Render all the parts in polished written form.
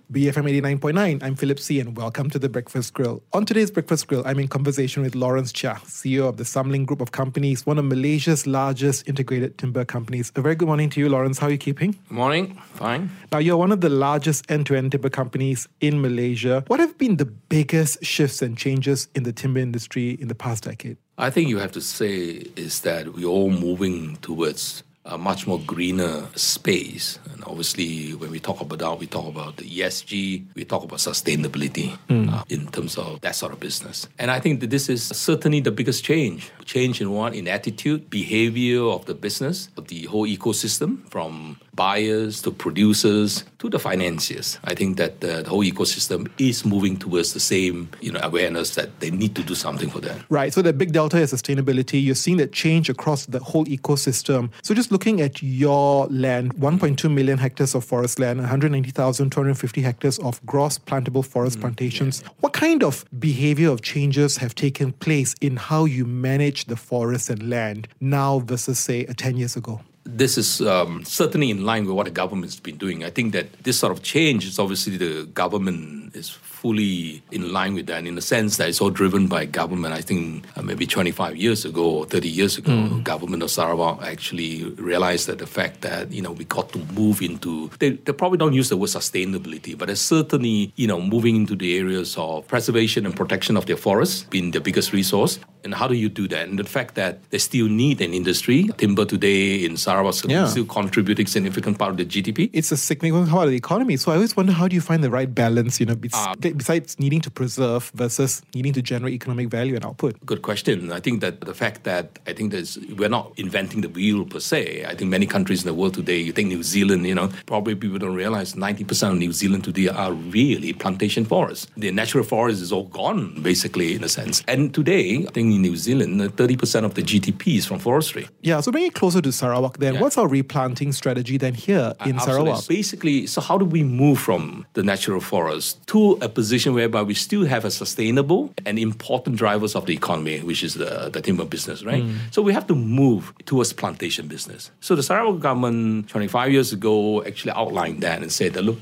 BFM 89.9, I'm Philip C. and welcome to The Breakfast Grill. On today's Breakfast Grill, I'm in conversation with Lawrence Chia, CEO of the Samling Group of Companies, one of Malaysia's largest integrated timber companies. A very good morning to you, Lawrence. How are you keeping? Good morning. Fine. Now, you're one of the largest end-to-end timber companies in Malaysia. What have been the biggest shifts and changes in the timber industry in the past decade? I think you have to say is that we're all moving towards a much more greener space. And obviously, when we talk about that, we talk about the ESG, we talk about sustainability in terms of that sort of business. And I think that this is certainly the biggest change. Change in what? In attitude, behavior of the business, of the whole ecosystem, from buyers to producers to the financiers. I think that the whole ecosystem is moving towards the same awareness that they need to do something for that. Right. So the big delta is sustainability. You're seeing that change across the whole ecosystem. So just looking at your land, 1.2 million hectares of forest land, 190,250 hectares of gross plantable forest plantations. Yeah. What kind of behavior of changes have taken place in how you manage the forest and land now versus, say, 10 years ago? This is certainly in line with what the government's been doing. I think that this sort of change is obviously the government is fully in line with that in the sense that it's all driven by government. I think maybe 25 years ago or 30 years ago, government of Sarawak actually realized that the fact that, we got to move into, they probably don't use the word sustainability, but it's certainly, moving into the areas of preservation and protection of their forests being the biggest resource. And how do you do that? And the fact that they still need an industry. Timber today in Sarawak is still contributing a significant part of the GDP. It's a significant part of the economy. So I always wonder, how do you find the right balance, besides needing to preserve versus needing to generate economic value and output? Good question. I think that the fact that we're not inventing the wheel per se. I think many countries in the world today, you think New Zealand, probably people don't realize 90% of New Zealand today are really plantation forests. The natural forest is all gone, basically, in a sense. And today, I think in New Zealand, 30% of the GDP is from forestry. Yeah, so bring it closer to Sarawak then. What's our replanting strategy then here in Sarawak? Basically, so how do we move from the natural forest to a position whereby we still have a sustainable and important drivers of the economy, which is the timber business, right? So we have to move towards plantation business. So the Sarawak government 25 years ago actually outlined that and said that look,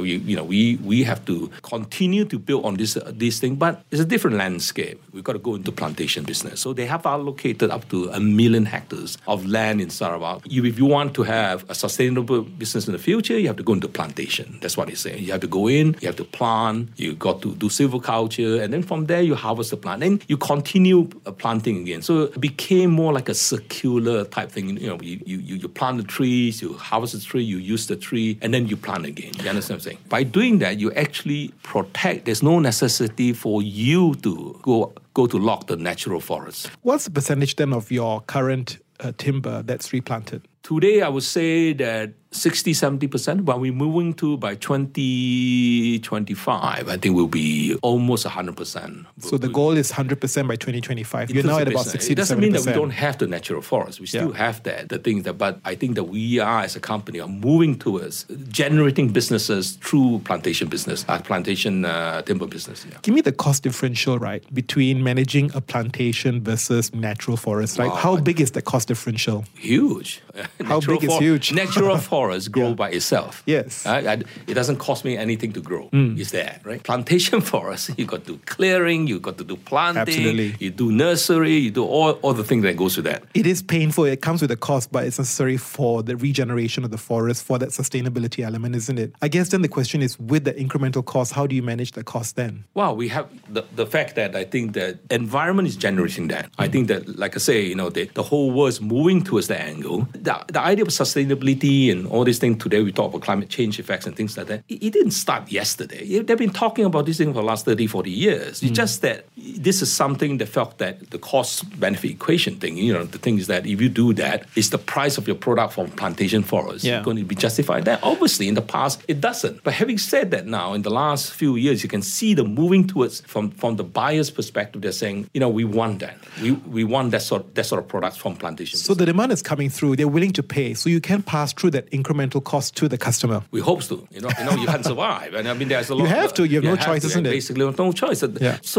we have to continue to build on this thing, but it's a different landscape. We've got to go into plantation business. So they have allocated up to 1 million hectares of land in Sarawak. If you want to have a sustainable business in the future, you have to go into plantation. That's what they say. You have to go in, you have to plant, you got to do silviculture, and then from there you harvest the plant. Then you continue planting again. So it became more like a circular type thing. You plant the trees, you harvest the tree, you use the tree, and then you plant again. You understand what I'm saying? By doing that, you actually protect. There's no necessity for you to go to log the natural forest. What's the percentage then of your current timber that's replanted? Today, I would say that 60-70%, but we're moving to by 2025, I think we'll be almost 100%. So the goal is 100% by 2025. You're now at about 60-70%. It doesn't mean that we don't have the natural forest. We still have that. The things that, but I think that we are, as a company, are moving towards generating businesses through plantation business, plantation timber business. Yeah. Give me the cost differential, right, between managing a plantation versus natural forest. Right? How big is the cost differential? Huge. How big is huge? Natural forest grow by itself. Yes. It doesn't cost me anything to grow. It's there, right? Plantation forest, you got to do clearing, you got to do planting, Absolutely. You do nursery, you do all the things that goes with that. It is painful. It comes with a cost, but it's necessary for the regeneration of the forest, for that sustainability element, isn't it? I guess then the question is, with the incremental cost, how do you manage the cost then? Well, we have the fact that I think that environment is generating that. I think that, like I say, the whole world is moving towards that angle. The idea of sustainability and all these things, today we talk about climate change effects and things like that. It didn't start yesterday. They've been talking about this thing for the last 30, 40 years. It's just that this is something that felt that the cost-benefit equation thing, the thing is that if you do that, it's the price of your product from plantation forest. It's going to be justified. That obviously in the past, it doesn't. But having said that now, in the last few years, you can see the moving towards, from the buyer's perspective, they're saying, we want that. We want that sort of products from plantation. So the demand is coming through. They're willing to pay. So you can pass through that incremental cost to the customer. We hope to. You can't survive. And I mean, there's a lot. You have to. You have no choice, isn't it? Basically, no choice. So there's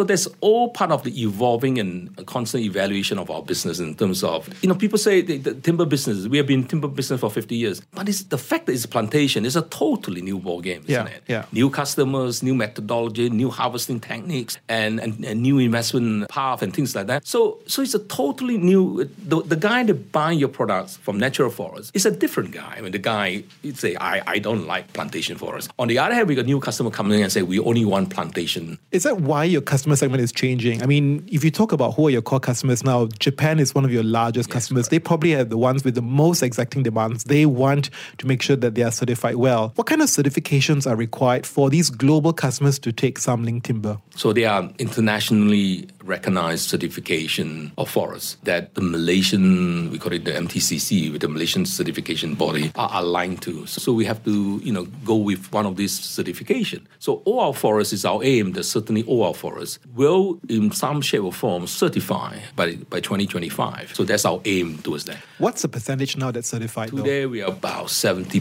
all part of the evolving and constant evaluation of our business in terms of, people say the timber business, we have been in timber business for 50 years, but it's the fact that it's a plantation is a totally new ball game, isn't it? Yeah. New customers, new methodology, new harvesting techniques, and new investment path and things like that. So it's a totally new, the guy that buying your products from natural forest is a different guy. I mean, the guy, he'd say, I don't like plantation forest. On the other hand, we got new customer coming in and say, we only want plantation. Is that why your customer segment is changing? I mean, if you talk about who are your core customers now, Japan is one of your largest customers. Correct. They probably are the ones with the most exacting demands. They want to make sure that they are certified well. What kind of certifications are required for these global customers to take Samling timber? So they are internationally recognized certification of forests that the Malaysian, we call it the MTCC, with the Malaysian certification body, are aligned to. So we have to, go with one of these certification. So all our forests is our aim that certainly all our forests will, in some shape or form, certify by 2025. So that's our aim towards that. What's the percentage now that's certified? Today we are about 70%,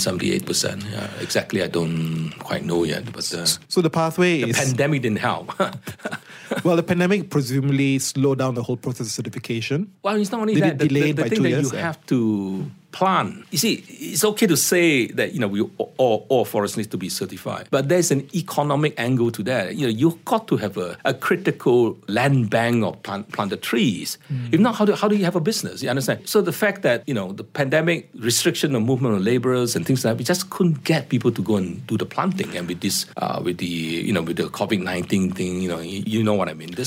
78%. Yeah, exactly, I don't quite know yet. But so the pathway the pandemic didn't help. Well, the pandemic presumably slowed down the whole process of certification. Well, it's not only Did that. It delayed the by thing 2 that years. You have to plan. You see, it's okay to say that we all forests need to be certified, but there's an economic angle to that. You've got to have a critical land bank of planted trees. If not, how do you have a business? You understand? So the fact that the pandemic restriction of movement of laborers and things like that, we just couldn't get people to go and do the planting. And with this, with the COVID-19 thing, you know what I mean.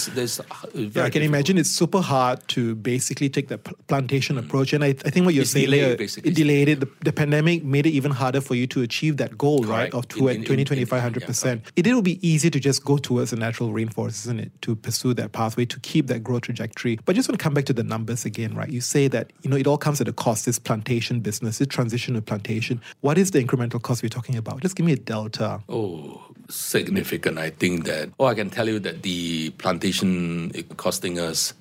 I can imagine it's super hard to basically take the plantation approach. And I think what you're saying here, it delayed it. The pandemic made it even harder for you to achieve that goal, correct. Right? Of 2025, 100%. It will be easy to just go towards the natural rainforest, isn't it? To pursue that pathway, to keep that growth trajectory. But just want to come back to the numbers again, right? You say that, it all comes at a cost, this plantation business, this transition to plantation. What is the incremental cost we're talking about? Just give me a delta. Oh, significant. I think that, I can tell you that the plantation is costing us,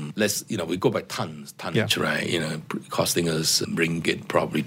we go by tonnage, right? Costing us ringgit, probably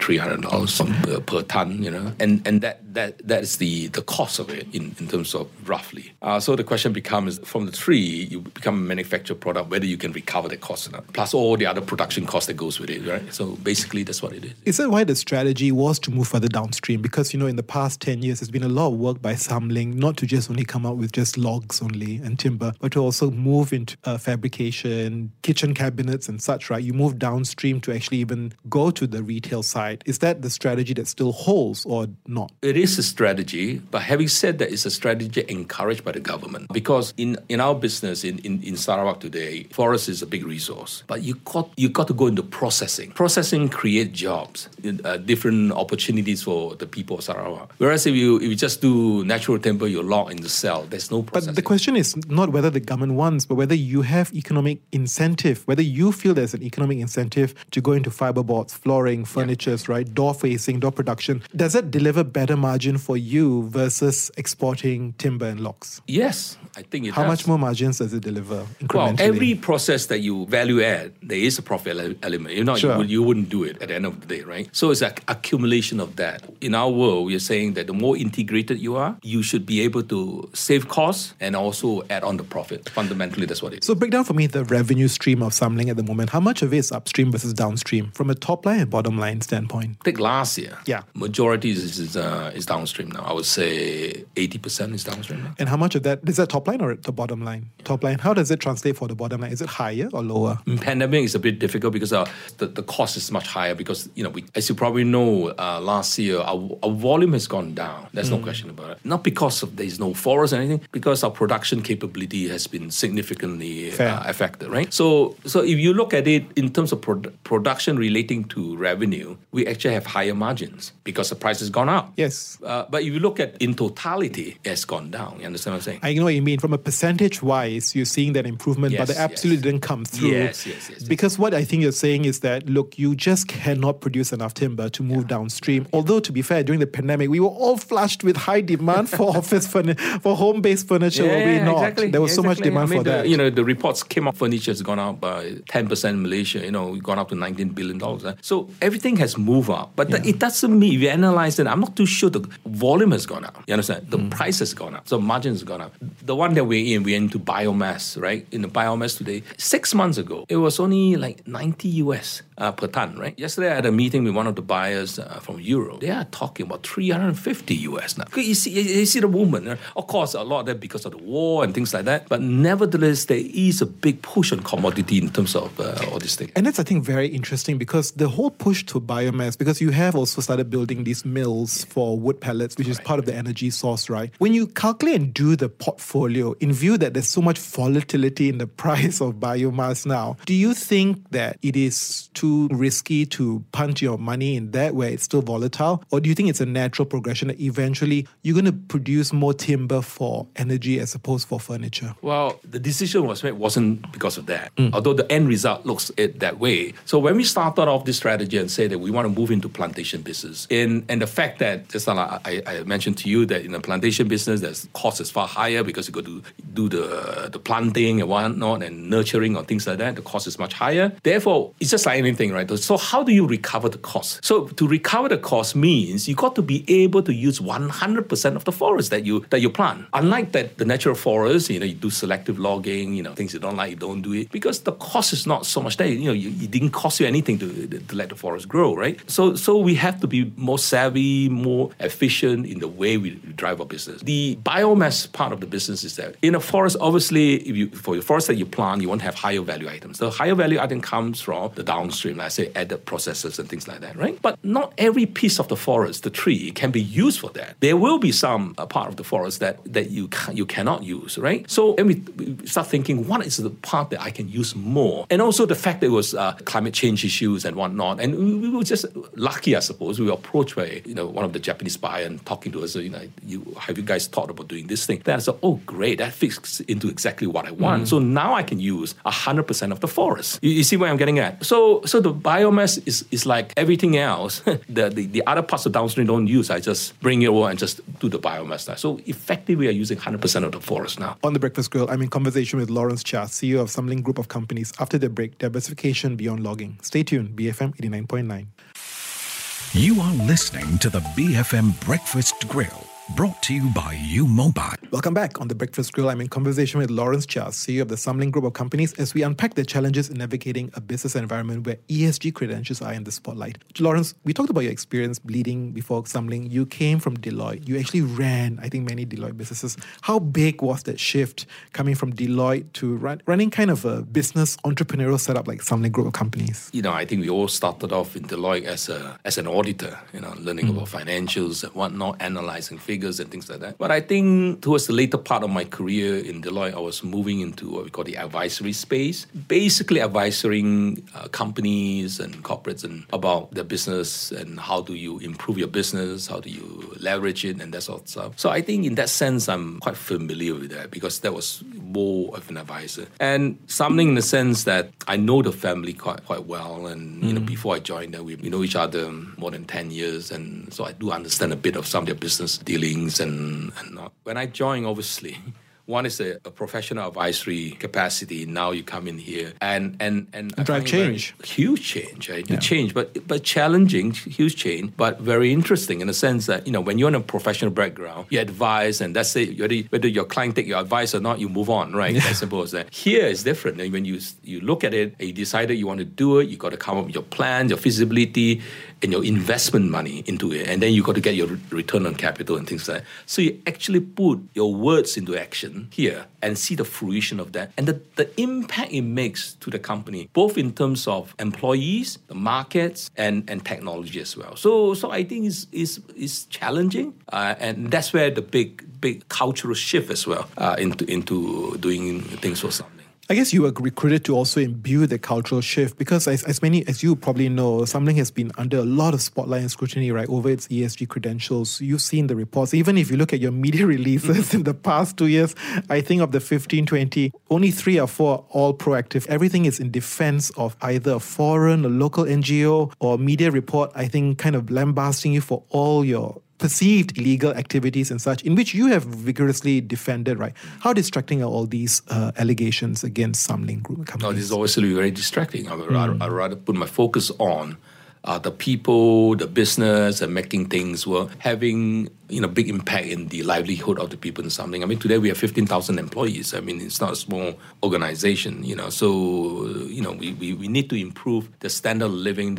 $300 per ton, and that is the cost of it in terms of roughly. So the question becomes, from the tree, you become a manufactured product, whether you can recover the cost or not, plus all the other production cost that goes with it, right? So basically, that's what it is. Is that why the strategy was to move further downstream? Because, in the past 10 years, there's been a lot of work by Samling, not to just only come out with just logs only and timber, but to also move into fabrication, kitchen cabinets and such, right? You move downstream to actually even go to the retail side. Is that the strategy that still holds or not? It is a strategy, but having said that, it's a strategy encouraged by the government. Because in our business, in Sarawak today, forest is a big resource, but you got to go into processing. Processing create jobs, different opportunities for the people of Sarawak. Whereas if you just do natural timber, you're locked in the cell. There's no processing. But the question is not whether the government wants, but whether you have economic incentive, whether you feel there's an economic incentive to go into fiberboards, flooring, furnitures, right? Door facing, door production. Does that deliver better margin for you versus exporting timber and logs? Yes, I think it How does. much more margins does it deliver incrementally? Well, every process that you value add, there is a profit element. You wouldn't do it at the end of the day, right? So it's an accumulation of that. In our world, we are saying that the more integrated you are, you should be able to save costs and also add on the profit. Fundamentally, that's what it is. So break down for me the revenue stream of Samling at the moment. How much of it is upstream versus downstream from a top line and bottom line standpoint? Take last year. Yeah. Majority is downstream now. I would say 80% is downstream now. And how much of that, is that top line or the bottom line? Top line, how does it translate for the bottom line? Is it higher or lower? In pandemic, it's a bit difficult because the cost is much higher because, as you probably know, last year, our volume has gone down. There's no question about it. Not because there's no forest or anything, because our production capability has been significantly affected, right? So if you look at it in terms of production relating to revenue, we actually have higher margins because the price has gone up. Yes. But if you look at in totality, it has gone down. You understand what I'm saying? I know what you mean. From a percentage-wise, you're seeing that improvement, but it absolutely didn't come through. Yes. Because what I think you're saying is that, look, you just cannot produce enough timber to move downstream. Although, to be fair, during the pandemic, we were all flushed with high demand for for office furniture, for home-based furniture, will we not? Exactly. There was so much demand for that. The reports came up, furniture has gone up by 10% in Malaysia, we've gone up to $19 billion. So everything has moved up. But it doesn't mean, if you analyze it, I'm not too sure the volume has gone up. You understand? The price has gone up. So margin has gone up. The one that we're into biomass, right? In the biomass today, 6 months ago, it was only like 90 US per ton, right? Yesterday I had a meeting with one of the buyers from Europe. They are talking about 350 US now. You see the movement. Right? Of course, a lot of that because of the war and things like that. But nevertheless, there is a big push on commodity in terms of all these things. And that's, I think, very interesting because the whole push to biomass, because you have also started building these mills for wood pellets, which is part of the energy source, right? When you calculate and do the portfolio, in view that there's so much volatility in the price of biomass now, do you think that it is too risky to punt your money in that where it's still volatile? Or do you think it's a natural progression that eventually you're going to produce more timber for energy as opposed for furniture? Well, the decision was made wasn't because of that, although the end result looks it that way. So when we started off this strategy and said that we want to move into plantation business, and the fact that, just like I mentioned to you, that in the plantation business, the cost is far higher because you got to do the planting and whatnot and nurturing or things like that. The cost is much higher. Therefore, it's just like anything, right? So how do you recover the cost? So to recover the cost means you got to be able to use 100% of the forest that you plant. Unlike that, the natural forest, you do selective logging, things you don't like, you don't do it because the cost is not so much there. It didn't cost you anything to let the forest grow, right? So we have to be more savvy, more efficient in the way we drive our business. The biomass part of the business is that in a forest, obviously, for your forest that you plant, you want to have higher value items. The higher value item comes from the downstream, like say added processes and things like that, right? But not every piece of the forest, the tree, can be used for that. There will be some part of the forest that you cannot use, right? So then we start thinking, what is the part that I can use more? And also the fact that it was climate change issues and whatnot. And we were just lucky, I suppose. We were approached by one of the Japanese buyers and talking to us, have you guys thought about doing this thing? Then I said, oh, great, that fits into exactly what I want. So now I can use 100% of the forest. You see where I'm getting at? So the biomass is like everything else. the other parts of downstream don't use. I just bring it over and just do the biomass now. So effectively, we are using 100% of the forest now. On The Breakfast Grill, I'm in conversation with Lawrence Chia, CEO of Samling Group of Companies. After the break, diversification beyond logging. Stay tuned, BFM 89.9. You are listening to the BFM Breakfast Grill, brought to you by U-Mobile. Welcome back on The Breakfast Grill. I'm in conversation with Lawrence Chia, CEO of the Samling Group of Companies, as we unpack the challenges in navigating a business environment where ESG credentials are in the spotlight. Lawrence, we talked about your experience leading before Samling. You came from Deloitte. You actually ran, I think, many Deloitte businesses. How big was that shift coming from Deloitte to running kind of a business entrepreneurial setup like Samling Group of Companies? I think we all started off in Deloitte as an auditor, learning about financials and whatnot, analyzing figures and things like that. But I think towards the later part of my career in Deloitte, I was moving into what we call the advisory space, basically advising companies and corporates and about their business and how do you improve your business, how do you leverage it and that sort of stuff. So I think in that sense, I'm quite familiar with that because that was more of an advisor. And something in the sense that I know the family quite well. And, before I joined them, we know each other more than 10 years. And so I do understand a bit of some of their business dealings and when I joined, obviously, one is a professional advisory capacity. Now you come in here and drive change. Huge change, right? Yeah. Change, but challenging, huge change, but very interesting in the sense that, when you're in a professional background, you advise and that's it. Whether your client take your advice or not, you move on, right? Yeah. As simple as that. Here it's different. And when you look at it and you decided you want to do it, you got to come up with your plan, your feasibility, and your investment money into it. And then you got to get your return on capital and things like that. So you actually put your words into action here and see the fruition of that and the impact it makes to the company, both in terms of employees, the markets, and technology as well. So I think it's challenging, and that's where the big cultural shift as well into doing things for something. I guess you were recruited to also imbue the cultural shift because as you probably know, Samling has been under a lot of spotlight and scrutiny, right, over its ESG credentials. You've seen the reports. Even if you look at your media releases in the past 2 years, I think of the 15, 20, only 3 or 4 are all proactive. Everything is in defense of either a foreign, a local NGO, or media report, I think, kind of lambasting you for all your perceived illegal activities and such, in which you have vigorously defended, right? How distracting are all these allegations against Samling Group companies? No, this is obviously very distracting. I'd rather put my focus on the people, the business, and making things work, having big impact in the livelihood of the people in something. I mean, today we have 15,000 employees. I mean, it's not a small organization, So, we need to improve the standard of living,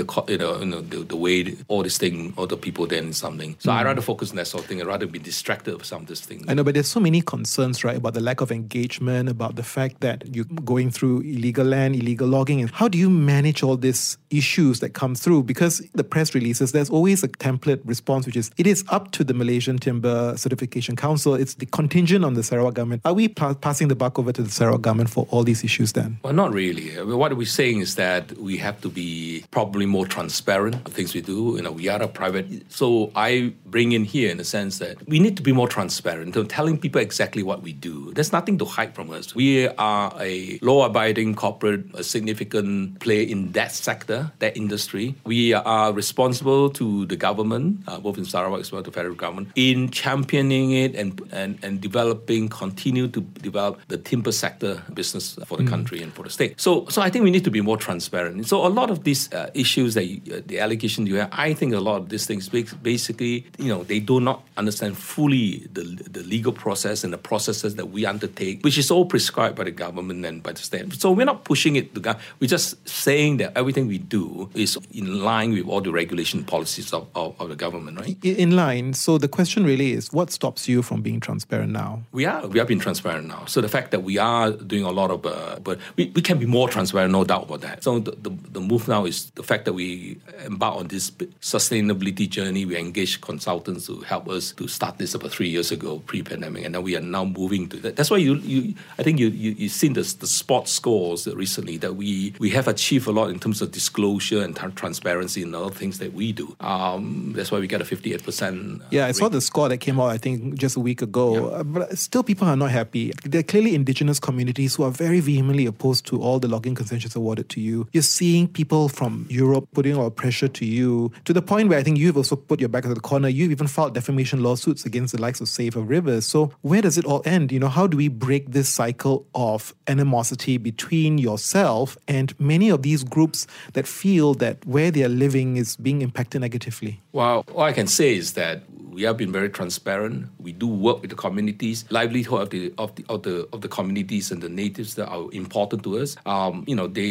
the way all this thing, all the people there in something. So I'd rather focus on that sort of thing. I'd rather be distracted with some of this thing. I know, but there's so many concerns, right, about the lack of engagement, about the fact that you're going through illegal land, illegal logging. And how do you manage all these issues that come through? Because the press releases, there's always a template response, which is, it is up to the Malaysian Timber Certification Council. It's the contingent on the Sarawak government. Are we passing the buck over to the Sarawak government for all these issues then? Well, not really. I mean, what we're saying is that we have to be probably more transparent of things we do. We are a private. So I bring in here in the sense that we need to be more transparent, telling people exactly what we do. There's nothing to hide from us. We are a law-abiding corporate, a significant player in that sector, that industry. We are responsible to the government, both in Sarawak as well as the federal government, in championing it and continue to develop the timber sector business for the country and for the state. So I think we need to be more transparent. So a lot of these issues, the allegations you have, I think a lot of these things basically, they do not understand fully the legal process and the processes that we undertake, which is all prescribed by the government and by the state. So we're not pushing it to God. We're just saying that everything we do is in line with all the regulation policies of the government, right? In line. So the question really is, what stops you from being transparent now? We are being transparent now. So the fact that we are doing a lot of, but we can be more transparent, no doubt about that. So the move now is the fact that we embark on this sustainability journey. We engage consultants to help us to start this about 3 years ago, pre-pandemic, and now we are now moving to that. That's why I think you've seen the sports scores recently that we have achieved a lot in terms of disclosure and transparency and other things that we do. That's why we got a 58%. Yeah, I saw the score that came out, I think, just a week ago. Yeah. But still, people are not happy. There are clearly indigenous communities who are very vehemently opposed to all the logging concessions awarded to you. You're seeing people from Europe putting a lot of pressure to you, to the point where I think you've also put your back into the corner. You've even filed defamation lawsuits against the likes of Save Our Rivers. So where does it all end? How do we break this cycle of animosity between yourself and many of these groups that feel that where they are living is being impacted negatively? Well, all I can say is that we have been very transparent. We do work with the communities, livelihood of the communities and the natives that are important to us. And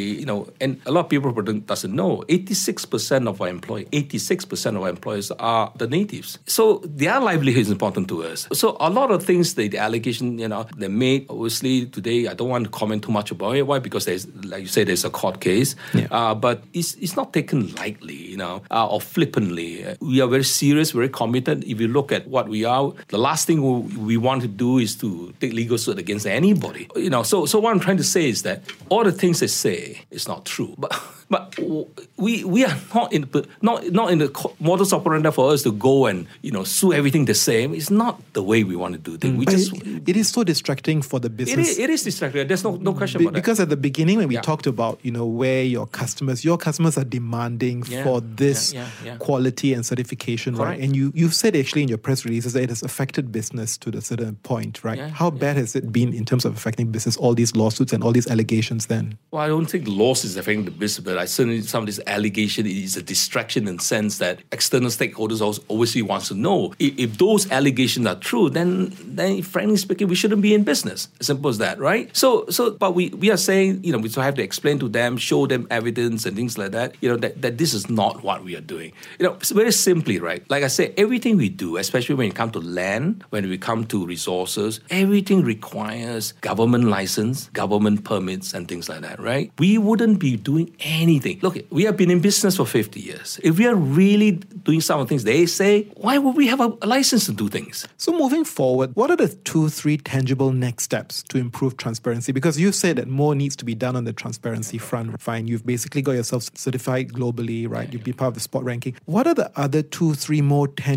a lot of people doesn't know. 86% of our employees are the natives. So their livelihood is important to us. So a lot of things, the allegation, they made. Obviously today, I don't want to comment too much about it. Why? Because there's, like you said, there's a court case. Yeah. But it's not taken lightly, or flippantly. We are very serious, very committed. If you look at what we are, the last thing we want to do is to take legal suit against anybody. So what I'm trying to say is that all the things they say is not true. But we are not in the modus operandi for us to go and sue everything the same. It's not the way we want to do things. It is so distracting for the business. It is distracting. There's no question about that. Because at the beginning when we talked about where your customers are demanding for this quality and certification, correct. Right? And you've said actually in your press releases that it has affected business to a certain point, right? Yeah, How bad has it been in terms of affecting business? All these lawsuits and all these allegations then? Well, I don't think the lawsuits are affecting the business, but I certainly some of this allegation is a distraction in the sense that external stakeholders obviously wants to know if those allegations are true. Then frankly speaking, we shouldn't be in business. As simple as that, right? But we are saying we have to explain to them, show them evidence and things like that. That this is not what we are doing. Very simply, right? Like I said, everything we do, especially when it comes to land, when we come to resources, everything requires government license, government permits, and things like that, right? We wouldn't be doing anything. Look, we have been in business for 50 years. If we are really doing some of the things they say, why would we have a license to do things? So moving forward, what are the 2-3 tangible next steps to improve transparency? Because you said that more needs to be done on the transparency front. Fine, you've basically got yourself certified globally, right? You've been part of the spot ranking. What are the other 2-3 more tangible actions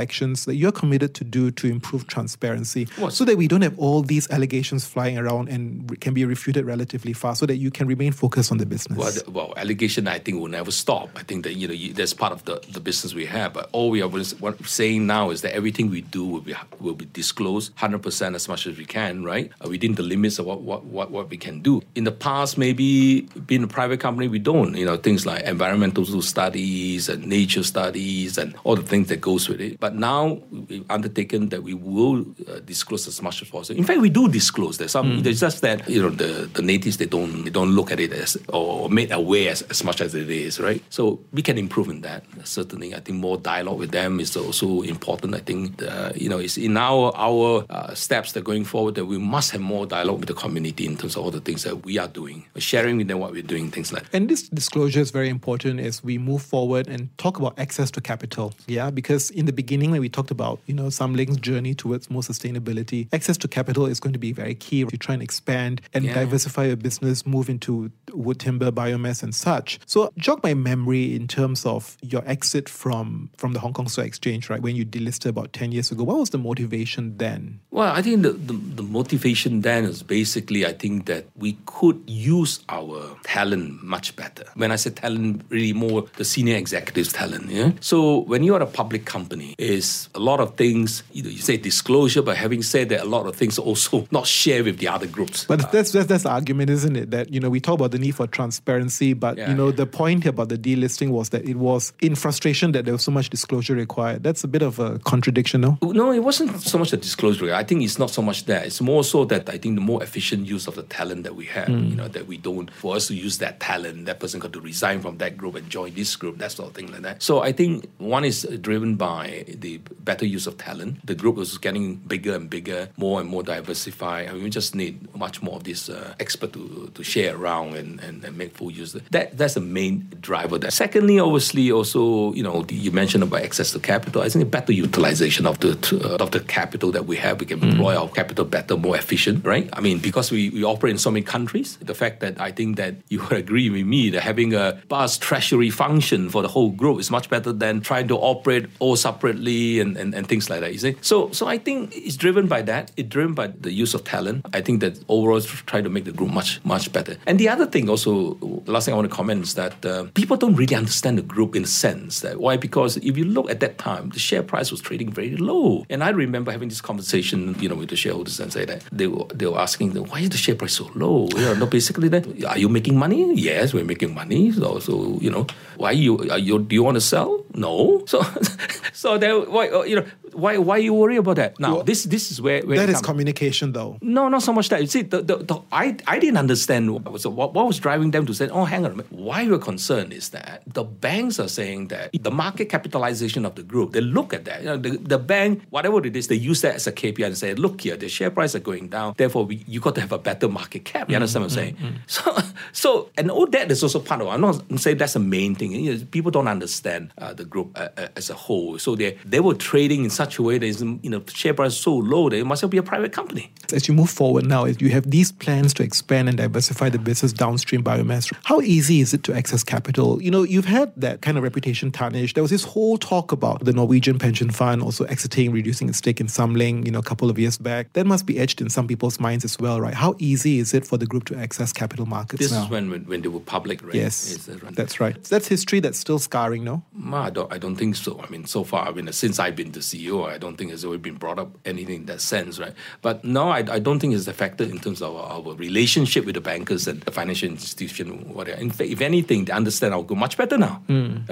actions that you're committed to do to improve transparency What? so that we don't have all these allegations flying around and can be refuted relatively fast so that you can remain focused on the business? Well, allegation I think will never stop. I think that that's part of the business we have. But all we are saying now is that everything we do will be disclosed 100% as much as we can, right? Within the limits of what we can do. In the past, maybe being a private company, we don't. Things like environmental studies and nature studies and all the things that goes with it. But now we've undertaken that we will disclose as much as possible. In fact, we do disclose. There's just that the natives they don't look at it as or made aware as much as it is, right? So we can improve in that. Certainly, I think more dialogue with them is also important. I think it's in our steps that going forward that we must have more dialogue with the community in terms of all the things that we are doing, sharing with them what we're doing, things like that. And this disclosure is very important as we move forward and talk about access to capital. Yeah, because in the beginning when we talked about Samling's journey towards more sustainability, access to capital is going to be very key to try and expand and diversify your business, move into wood timber, biomass and such. So jog my memory in terms of your exit from the Hong Kong Stock Exchange, right? When you delisted about 10 years ago. What was the motivation then? Well, I think the motivation then is basically, I think that we could use our talent much better. When I say talent, really more the senior executives talent. Yeah. So when you are a public company, is a lot of things. You say disclosure, but having said that, a lot of things also not shared with the other groups. But that's the argument, isn't it? That we talk about the need for transparency, but the point here about the delisting was that it was in frustration that there was so much disclosure required. That's a bit of a contradiction, no? No, it wasn't so much the disclosure. I think it's not so much that. It's more so that I think the more efficient use of the talent that we have, that we don't, for us to use that talent, that person got to resign from that group and join this group, that sort of thing like that. So I think one is driven by the better use of talent. The group was getting bigger and bigger, more and more diversified. I mean, we just need much more of this expert to share around and make full use of that. That's the main driver there. Secondly, obviously, also, you mentioned about access to capital. I think a better utilization of the capital that we have. We can deploy our capital better, more efficient, right? I mean, because we operate in so many countries, the fact that I think that you would agree with me that having a vast treasury function for the whole group is much better than trying to operate all separately and things like that, you see? So I think it's driven by that. It's driven by the use of talent. I think that overall try to make the group much, much better. And the other thing also, last thing I want to comment is that people don't really understand the group in a sense. Why? Because if you look at that time, the share price was trading very low. And I remember having this conversation, with the shareholders and say that they were asking, why is the share price so low? No, basically that, are you making money? Yes, we're making money. So why do you want to sell? No. So why you worry about that? Now, well, this is where that is communication, though. No, not so much that. You see, I didn't understand what was driving them to say, oh, hang on a minute. Why we're concerned is that the banks are saying that the market capitalization of the group, they look at that. The bank, whatever it is, they use that as a KPI and say, look here, the share price are going down. Therefore, you got to have a better market cap. You understand what I'm saying? So, and all that is also part of it. I'm not saying that's the main thing. People don't understand the group as a whole. So they were trading in such a way that share price is so low that it must be a private company. As you move forward now, you have these plans to expand and diversify the business downstream biomass. How easy is it to access capital? You've had that kind of reputation tarnished. There was this whole talk about the Norwegian pension fund also exiting, reducing its stake in Samling, a couple of years back. That must be etched in some people's minds as well, right? How easy is it for the group to access capital markets this now? This is when they were public, right? Yes, that's right. That's history that's still scarring, no? I don't think so. I mean, so far, since I've been the CEO, I don't think it's always been brought up anything in that sense, right? But no, I don't think it's a factor in terms of our relationship with the bankers and the financial institution, whatever. In fact, if anything, they understand our group much better now.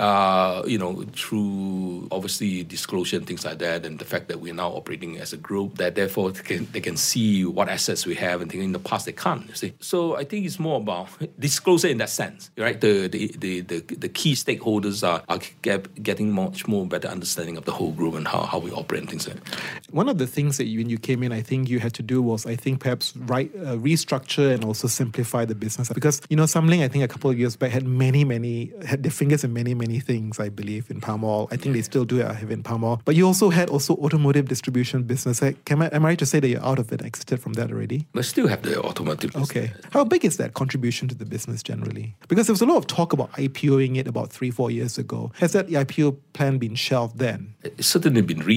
Through obviously disclosure and things like that, and the fact that we're now operating as a group, that therefore they can see what assets we have, and in the past they can't. You see, so I think it's more about disclosure in that sense, right? The key stakeholders are getting much more better understanding of the whole group and how we operate and things like that. One of the things that when you came in, I think you had to do was, perhaps restructure and also simplify the business. Because, Samling, I think a couple of years back, had had their fingers in many things, I believe, in palm oil. I think they still do have in palm oil. But you also had automotive distribution business. Am I right to say that you're out of it, exited from that already? We still have the automotive business. Okay. How big is that contribution to the business generally? Because there was a lot of talk about IPOing it about 3-4 years ago. Has that IPO plan been shelved then? It's certainly been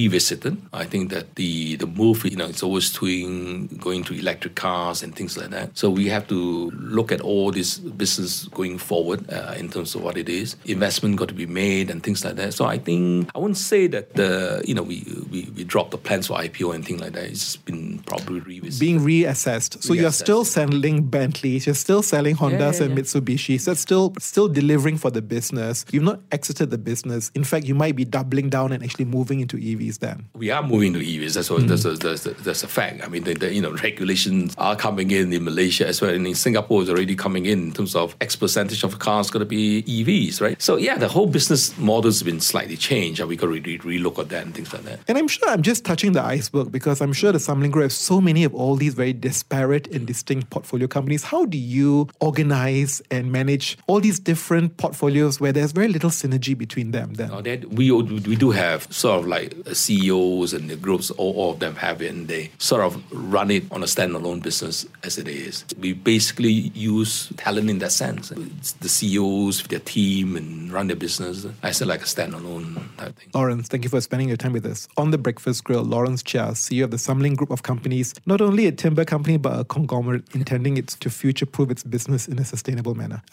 revisited. I think that the move, it's always going to electric cars and things like that. So we have to look at all this business going forward in terms of what it is. Investment got to be made and things like that. So I think I wouldn't say that we dropped the plans for IPO and things like that. It's been probably revisited. Being reassessed. So you're still selling Bentleys, you're still selling Hondas and Mitsubishi. So it's still delivering for the business. You've not exited the business. In fact, you might be doubling down and actually moving into EVs then. We are moving to EVs. That's a fact. I mean, the regulations are coming in Malaysia as well, and in Singapore is already coming in terms of X percentage of cars going to be EVs, right? So yeah, the whole business model's been slightly changed, and we got to relook at that and things like that. And I'm sure I'm just touching the iceberg because I'm sure the Samling Group has so many of all these very disparate and distinct portfolio companies. How do you organize and manage all these different portfolios where there's very little synergy between them then? We do have sort of like CEOs and the groups, all of them have it, and they sort of run it on a standalone business as it is. We basically use talent in that sense. It's the CEOs, their team, and run their business. I said like a standalone type thing. Lawrence, thank you for spending your time with us. On the Breakfast Grill, Lawrence Chia, CEO of the Samling Group of companies, not only a timber company, but a conglomerate intending it to future-proof its business in a sustainable manner.